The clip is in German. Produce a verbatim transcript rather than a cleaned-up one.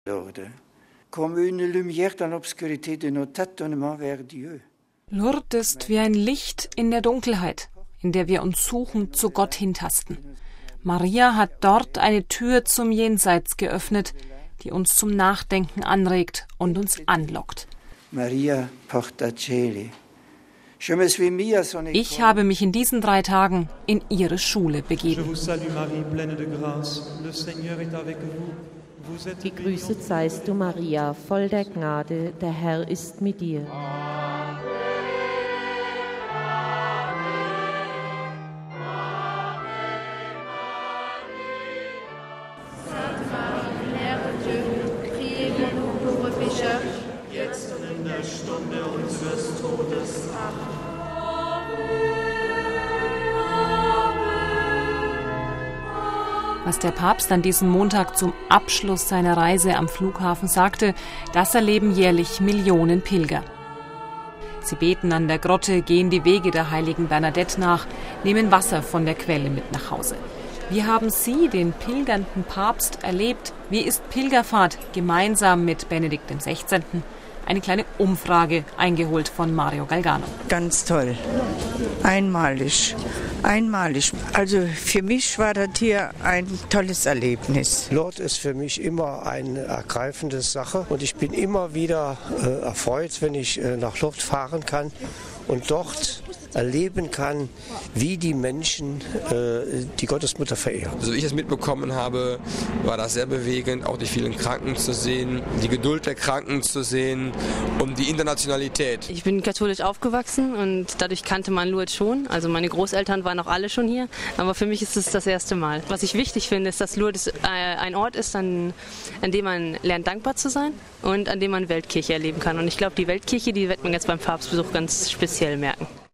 Lourdes, comme une lumière dans l'obscurité de nos tâtonnements vers Dieu. Lourdes ist wie ein Licht in der Dunkelheit, in der wir uns suchen, zu Gott hintasten. Maria hat dort eine Tür zum Jenseits geöffnet, die uns zum Nachdenken anregt und uns anlockt. Maria porta cieli. Ich habe mich in diesen drei Tagen in ihre Schule begeben. Gegrüßet seist du, Maria, voll der Gnade, der Herr ist mit dir. Jetzt und in der Stunde unseres Todes. Amen. Was der Papst an diesem Montag zum Abschluss seiner Reise am Flughafen sagte, das erleben jährlich Millionen Pilger. Sie beten an der Grotte, gehen die Wege der heiligen Bernadette nach, nehmen Wasser von der Quelle mit nach Hause. Wie haben Sie den pilgernden Papst erlebt? Wie ist Pilgerfahrt gemeinsam mit Benedikt dem Sechzehnten? Eine kleine Umfrage eingeholt von Mario Galgano. Ganz toll. Einmalig. Einmalig. Also für mich war das hier ein tolles Erlebnis. Lourdes ist für mich immer eine ergreifende Sache und ich bin immer wieder äh, erfreut, wenn ich äh, nach Lourdes fahren kann und dort erleben kann, wie die Menschen äh, die Gottesmutter verehren. So wie ich es mitbekommen habe, war das sehr bewegend, auch die vielen Kranken zu sehen, die Geduld der Kranken zu sehen und die Internationalität. Ich bin katholisch aufgewachsen und dadurch kannte man Lourdes schon. Also meine Großeltern waren auch alle schon hier, aber für mich ist es das erste Mal. Was ich wichtig finde, ist, dass Lourdes äh, ein Ort ist, an, an dem man lernt, dankbar zu sein und an dem man Weltkirche erleben kann. Und ich glaube, die Weltkirche, die wird man jetzt beim Papstbesuch ganz speziell merken.